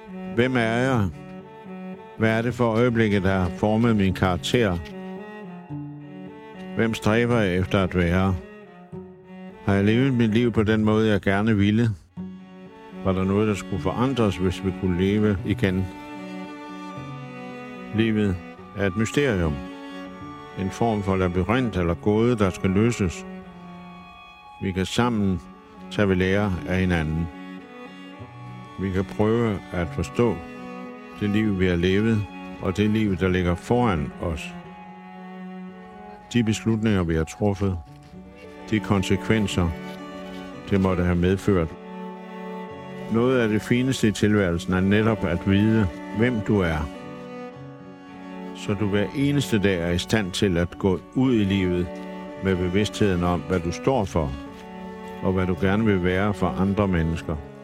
Hvem er jeg? Hvad er det for øjeblikket, der har formet min karakter? Hvem stræber jeg efter at være? Har jeg levet mit liv på den måde, jeg gerne ville? Var der noget, der skulle forandres, hvis vi kunne leve igen? Livet er et mysterium. En form for labyrint eller gåde, der skal løses. Vi kan sammen tage ved lære af hinanden. Vi kan prøve at forstå det liv, vi har levet, og det liv, der ligger foran os. De beslutninger, vi har truffet, de konsekvenser, det måtte have medført. Noget af det fineste i tilværelsen er netop at vide, hvem du er. Så du hver eneste dag er i stand til at gå ud i livet med bevidstheden om, hvad du står for, og hvad du gerne vil være for andre mennesker.